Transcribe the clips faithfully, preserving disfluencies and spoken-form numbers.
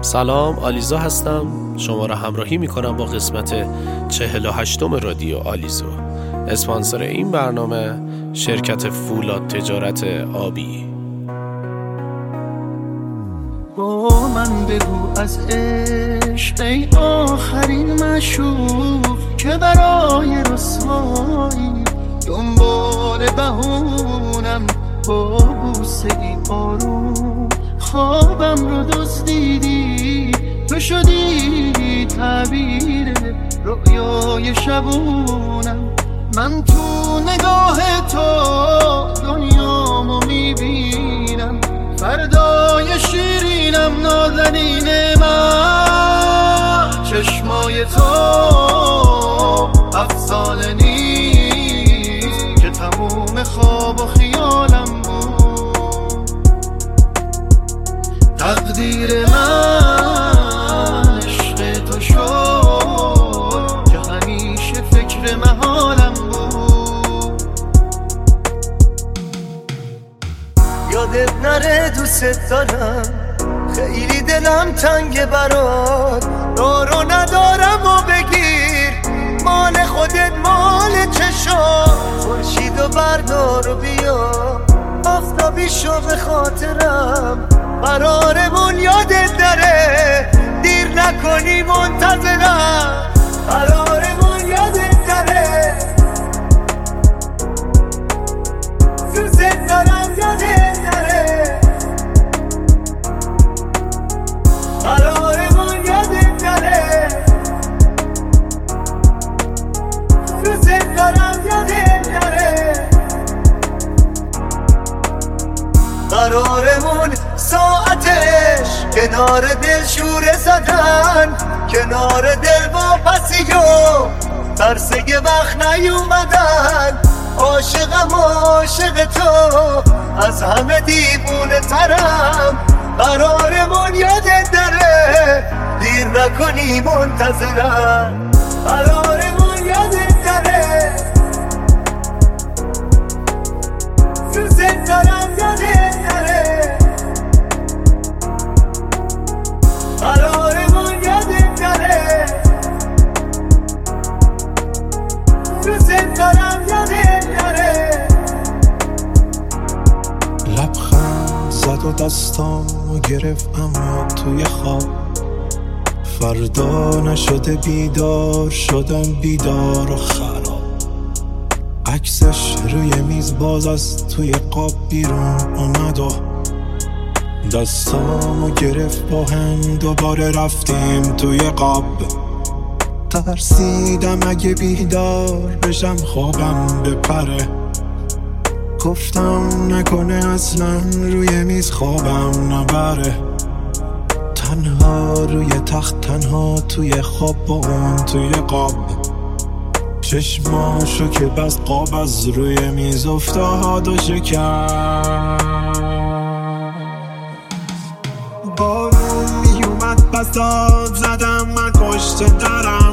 سلام، آلیزا هستم. شما را همراهی میکنم با قسمت چهل و هشتم رادیو آلیزو. اسپانسر این برنامه شرکت فولاد تجارت آبی. با من بگو از عشق ای آخرین مشوق که برای رسوایی دنبال بهونم با بوسه ای آروم خوابم رو دزدیدی، تو شدی تعبیر رؤیای شبونم. من تو نگاه تو دنیامو میبینم، فردای شیرینم نازنین من. چشمای تو افسانه نیست که تموم خواب و خیالم بود. تقدیر من عشق تو شد که همیشه فکر محالم بود. یادت نره دوست دارم، خیلی دلم تنگ برات، دارو ندارم و بگیر مال خودت مال چشام. خورشید و بردار و بیا آفتابی شو به خاطرم، قرارمون یادت داره دیر نکنی منتظرم. قرارمون یادت داره دوست دارم یادت داره. قرارمون یادت داره دوست دارم یادت داره. قرارمون ساعتش کنار دل شوره زدن، کنار دل واپسی و ترسه وقت نیومدن. عاشقم عاشق تو از همه دیوونه ترم. قرارمون یادت داره دیر نکنی منتظرم. قرارمون یادت داره دوست دارم یادت داره. قرارمون یادت داره دوست دارم یادت داره. لبخند زد و دستامو گرفت اما توی خواب. فردا نشده بیدار شدم بیدار و خراب. عکسش روی میز باز از توی قاب بیرون اومد و دستامو گرفت با هم دوباره رفتیم توی قاب. ترسیدم اگه بیدار بشم خوابم بپره، گفتم نکنه اصلا روی میز خوابم نبره. تنها روی تخت تنها توی خواب با اون توی قاب. چشماشو که بس قاب از روی میز افتاد و شکست. بارون میومد بسات زدم من پشت درم.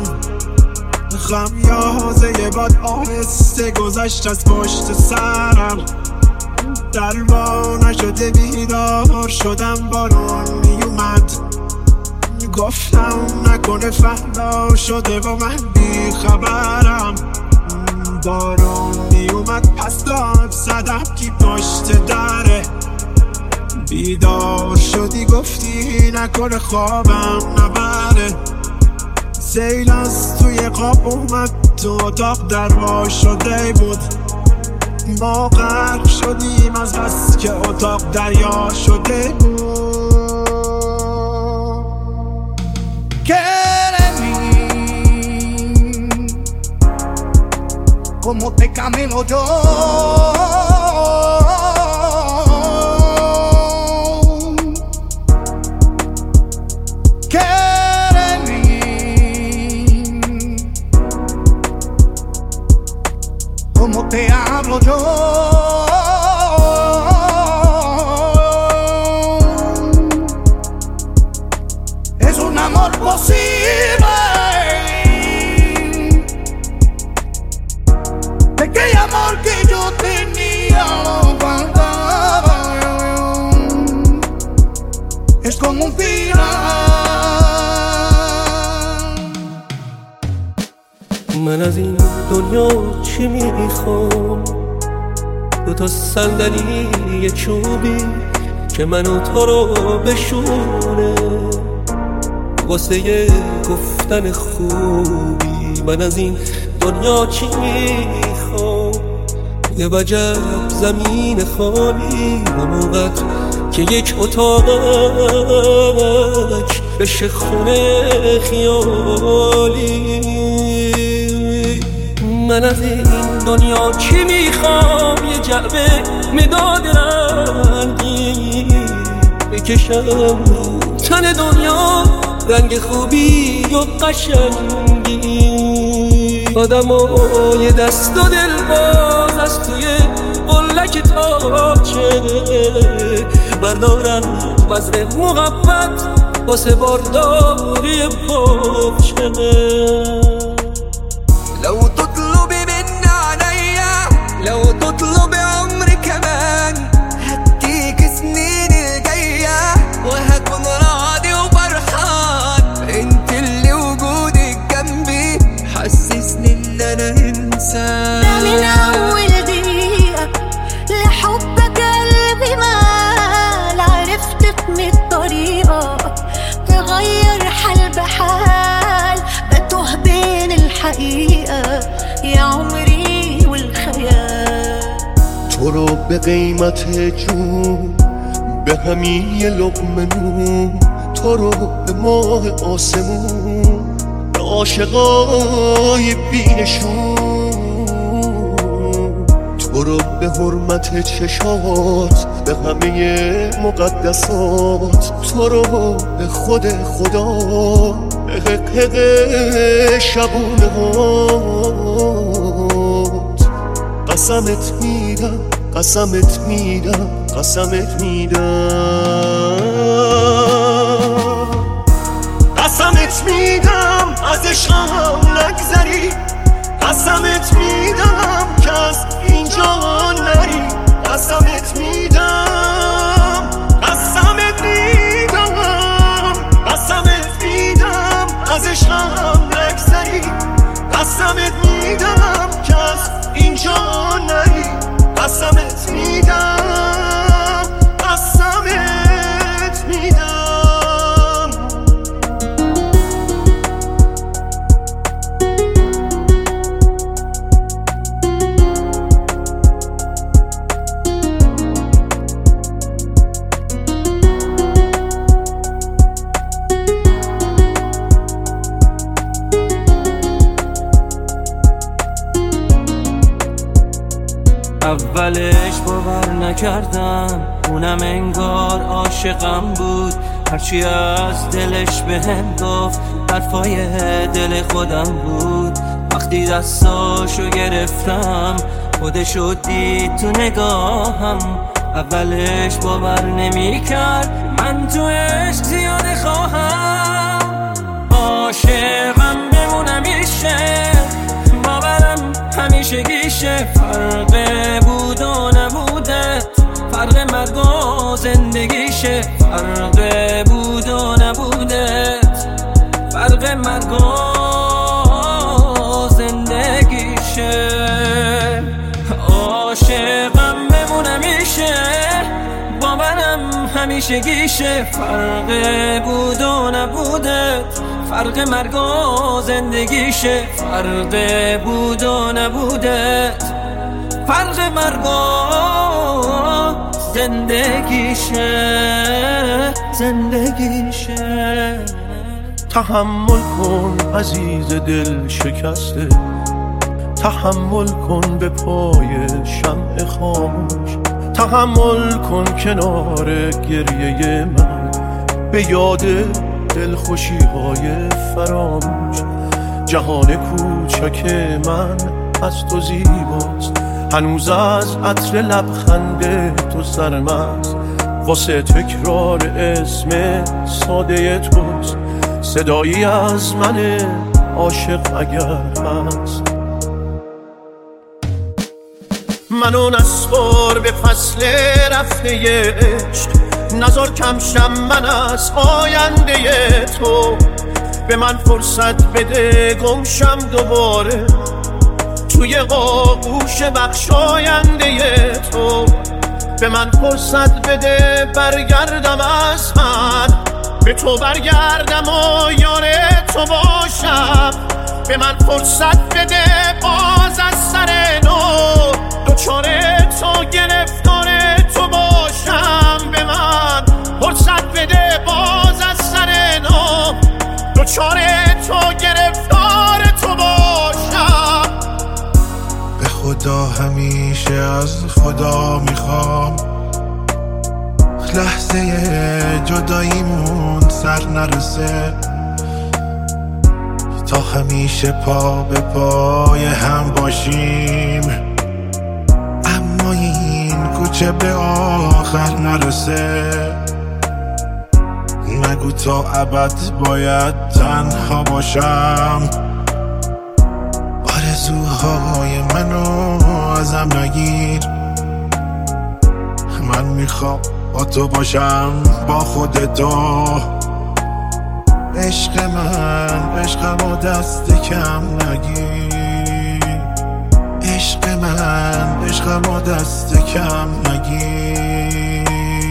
خمیازه یه باد آهسته گذشت از پشت سرم. در با نشده بیدار شدم بارون میومد. گفتم نکنه فردا شده و من بی خبرم. بارون میومد پس داد زدم کی پشت دره. بیدار شدی گفتی نکنه خوابم نبره. سیل از توی قاب اومد تو اتاق دروا شده بود. ما غرق شدیم از بس که اتاق دریا شده بود. Como te camino yo, quédame como te hablo yo. Es un amor posible. Aquel amor que yo tenía lo guardaba. Es como un final. من از این دنیا چی میخوام؟ دو تا صندلی چوبی که منو تو رو بشونه واسه گفتن خوبی. من از این دنیا چی میخوام؟ یه وجب زمین خالی همونقدر که یک اتاقک بشه خونه خیالی. من از این دنیا چی میخوام؟ یه جعبه مداد رنگی بکشم تن دنیا رنگ خوبی و قشنگی. آدم ها یه دست و دل باز از توی قلک تاچه بردارن وزن مقبت واسه بارداری پاچه. لو تطلبي مني عليا لو تطلبي عمري كمان هديك سنين الجاية وهكون راضي وفرحان. انت اللي وجودك جنبي حسسني ان انا انسان. ده من اول دقيقة لحبك قلبي مال عرفت من الطريقة تغير حال بحال بتوه بين الحقيقة يا عمري والخيال. تو رو به قیمت جون به همین یه لقمه نون تو رو به ماه آسمون به عاشقای بینشون تو رو به حرمت چشات به همه مقدسات تو رو به خود خدا به حقق شبونه هات قسمت میدم قسمت میدم قسمت میدم قسمت میدم از عشقم نگذری قسمت میدم که از اینجا نری قسمت میدم قسمت میدم قسمت میدم از عشقم نگذری قسمت میدم که از اینجا نری قسمت میدم قسمت میدم. اولش باور نکردم اونم انگار عاشقم بود هرچی از دلش بهم گفت حرفای دل خودم بود. وقتی دستاشو گرفتم خودشو دید تو نگاهم اولش باور نمی کرد من تو عشق زیاده خواهم. عاشقم بمونم میشه باورم همیشه گیشه فرق بود و نبوده فرق مرگ و زندگیشه فرق بود و نبوده فرق مرگ و زندگیشه. عاشقم بمونم میشه باورم همیشه گیشه فرق بود و نبوده فرق مرگ و زندگیشه فرق بود و نبوده فرق مرگ و زندگیشه زندگیشه. تحمل کن عزیز دل شکسته تحمل کن به پای شمع خاموش تحمل کن کنار گریه من به یاد دلخوشی های فراموش. جهان کوچک من از تو زیباست هنوز از عطر لبخند تو سرمست واسه تکرار اسم ساده توست صدایی از من عاشق اگر هست. منو نسپار به فصل رفته عشق نزار کم شم من از آینده تو به من فرصت بده گمشم دوباره توی آغوش بخشاینده تو. به من فرصت بده برگردم از من، به تو برگردم و یار تو باشم. به من فرصت بده باز از سر نو دوچار تو گرفتار تو باشم. به من فرصت بده باز از سر نو دوچار تو گرفتار تو باشم. به خدا همیشه از خدا میخوام لحظه جداییمون سر نرسه، تا همیشه پا به پای هم باشیم، اما این کوچه به آخر نرسه. نگو تا ابد باید تنها باشم، آرزوهای منو ازم نگیر. من میخوام با تو باشم با خودتو. عشق من عشقمو دست کم نگیر، عشق من عشقمو دست کم نگیر.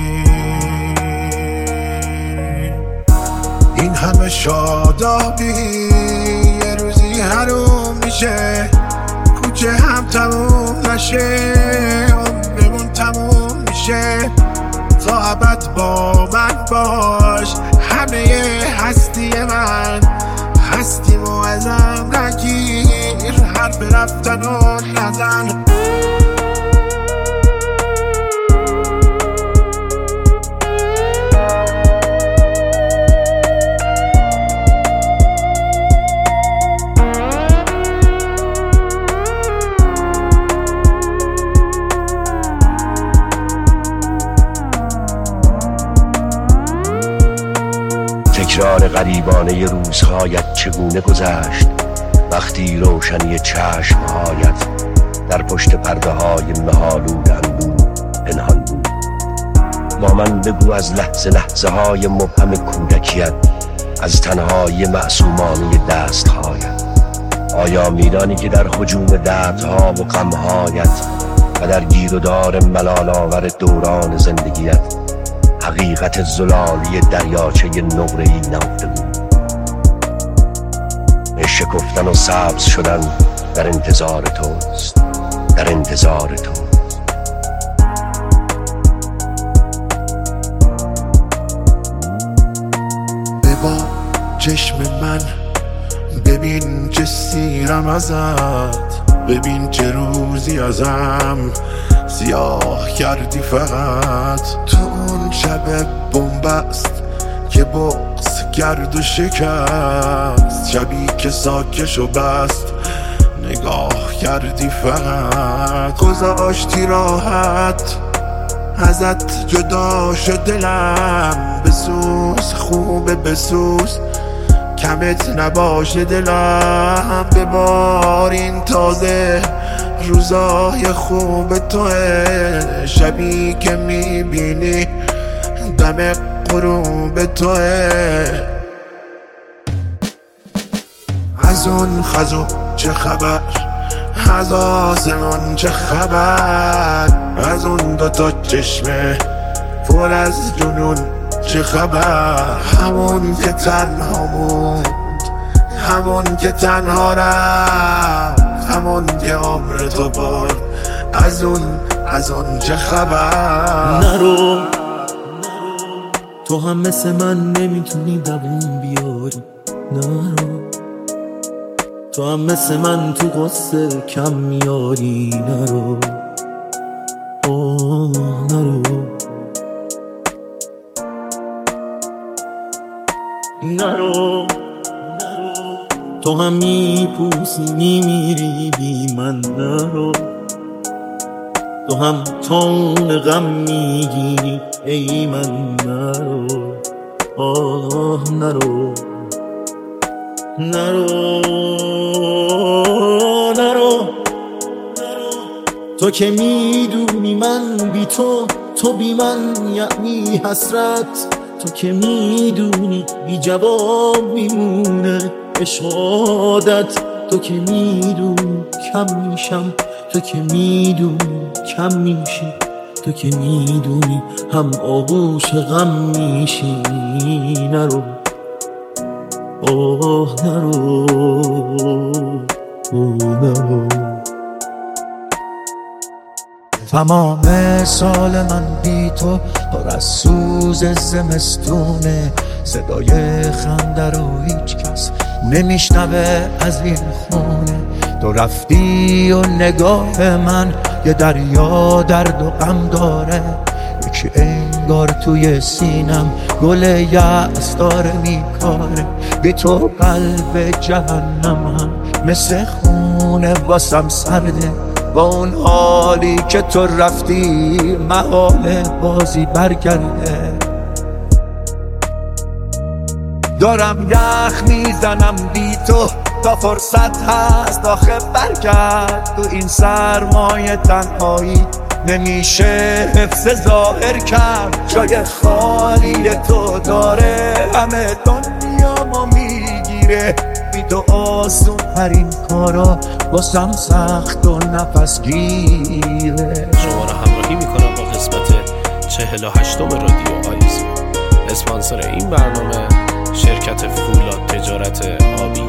این همه شادابی یه روزی حروم میشه، کوچه هم تموم نشه، عمرمون تموم میشه. تا ابد با من باش، همه هستی من، هستیمو ازم نگیر، حرف رفتن و نزن. تکرار غریبانه روزهایت چگونه گذشت وقتی روشنی چشمهایت در پشت پرده های مه‌آلود اندوه پنهان بود. با من بگو از لحظه لحظه های مبهم کودکیت، از تنهایی معصومانه دستهایت. آیا میدانی که در هجوم دردها و غمهایت و در گیر و دار ملال آور دوران زندگیت حقیقت زلالی دریاچه نقره‌ای نهفته بود؟ شکفتن و سبز شدن در انتظار توست، در انتظار تو. ببا چشم من، ببین چه سیرم ازت، ببین چه روزی ازم سیاه کردی فقط. تو اون شب بنبست که بغض کرد و شکست، شبی که ساکش و بست نگاه کردی فقط. گذاشتی راحت ازت جدا شد دلم، بسوز خوبه بسوز کمت نباشه دلم. ببار این تازه روزای خوب توه، شبی که میبینی دم غروب توه. از اون خزو چه خبر، از آسمون چه خبر، از اون دوتا چشمه پر از جنون چه خبر. همون که تنها موند، همون که تنها رفت، همون که عمر تو برد، از اون از اون چه خبر. نرو تو هم مثل من نمیتونی دووم بیاری، نرو تو هم مثل من تو قصه کم میاری، نرو آه نرو نرو تو هم میپوسی میمیری بی من، نرو تو هم تون غم میگیری ای من، نرو آه نرو نرو نرو تو که میدونی من بی تو، تو بی من یعنی حسرت، تو که میدونی بی جواب میمونه عشقادت، تو که میدونی کم میشم، تو که میدونی کم میشی، تو که میدونی هم آغوش غم میشی. نرو آه نرو آه نرو. تمام سال من بی تو پر از سوز زمستونه، صدای خنده رو هیچ کس نمیشنوه از این خونه. تو رفتی و نگاه من یه دریا درد و غم داره، یکی انگار توی سینم گل یأس داره میکاره. بی تو قلب جهنمم مثل خونه واسم سرده، با اون حالی که تو رفتی محاله بازی برگرده. دارم یخ میزنم بی تو تا فرصت هست آخه برگرد. تو این سرمایه تنهایی نمیشه حفظ ظاهر کرد، جای خالی تو داره همه دنیامو میگیره. بی تو آسون ترین کارا باسم سخت و نفس گیره. شما را همراهی میکنم با قسمت چهل و هشتم رادیو آلیزو. اسپانسر این برنامه شرکت فولاد تجارت آبی.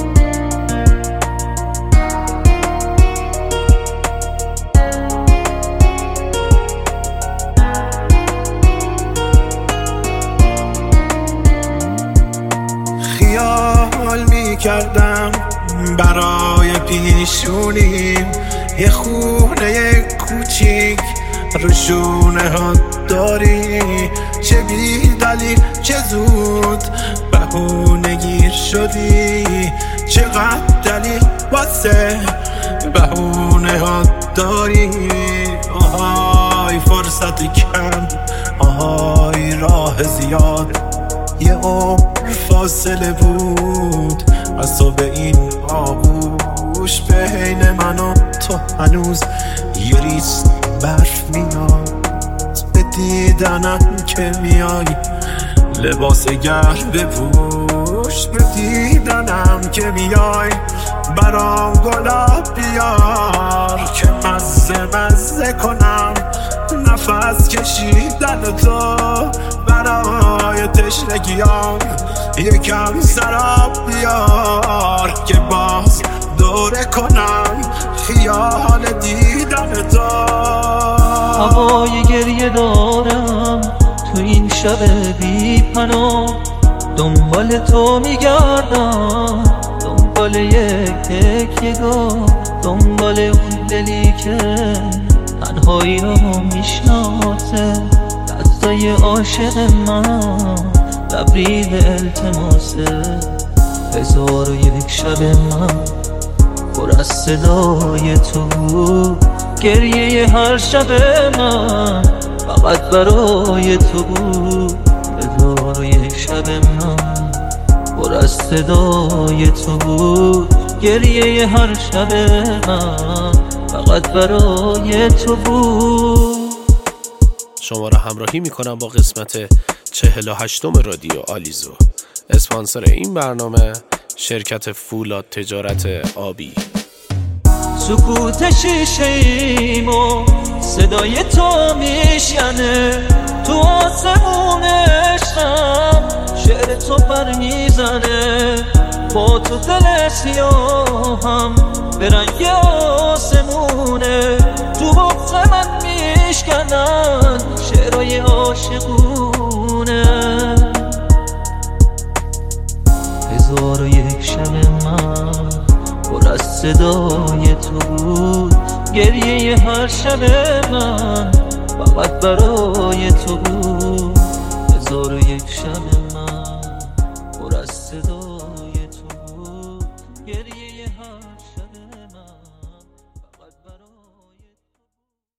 خیال میکردم برای پیشونیم یه خونه کوچیک رو شونه ها داری. چه بی دلیل چه زود بهونه گیر شدی، چقدر دلیل واسه بهونه ها داری. آهای فرصت کم، آهای راه زیاد، یه عمر فاصله بود از تو به این آغوش. بین من و تو هنوز یه ریز برف میاد، به دیدنم که میای لباس گرم بپوش. به دیدنم که میای برام گلاب بیار که مزه مزه کنم نفس کشیدن تو. برای تشنگیام یکم سراب بیار که باز دوره کنم خیال دیدن تو. هوای گریه دارم تو این شب بی پناه، دنبال تو میگردم، دنبال یک تکیه‌گاه، دنبال اون دلی که تنهایی رو میشناسه. دستای عاشق من لبریز التماسه. هزار و یک شب من پر از صدای تو، گریه هر شب من فقط برای تو بود. هزار و یک شب من پر از صدای تو بود، گریه هر شب من فقط برای تو بود. شما را همراهی میکنم با قسمت چهل و هشتم رادیو آلیزو. اسپانسر این برنامه شرکت فولاد تجارت آبی. سکوت شیشه ایم و صدای تو میشینه تو آسمون عشقم، شعر تو پر میزنه با تو دل سیاهم به رنگ آسمونه. تو بغض من میشکنن شعرهای عاشقونه. هزار و یک شب من پر از صدای تو بود، گریه هر شب من فقط برای تو بود.